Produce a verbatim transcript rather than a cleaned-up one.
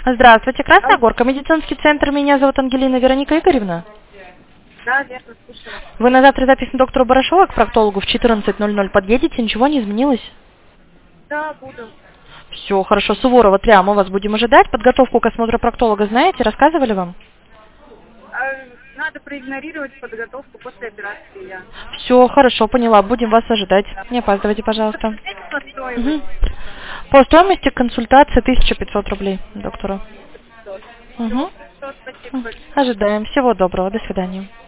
Здравствуйте, Красная Алло. Горка, медицинский центр. Меня зовут Ангелина Вероника Игоревна. Да, верно, слушаю. Вы на завтра записаны доктору Барашова к проктологу в четырнадцать ноль ноль. Подъедете, ничего не изменилось? Да, буду. Все, хорошо. Суворова три, а мы вас будем ожидать. Подготовку к осмотру проктолога знаете? Рассказывали вам? А, надо проигнорировать подготовку после операции. Я. Все, хорошо, поняла. Будем вас ожидать. Не опаздывайте, пожалуйста. Посмотрите по стоимости. Мгм. По стоимости консультации тысяча пятьсот рублей доктору. Все, Угу. хорошо, спасибо большое. Ожидаем. Всего доброго. До свидания.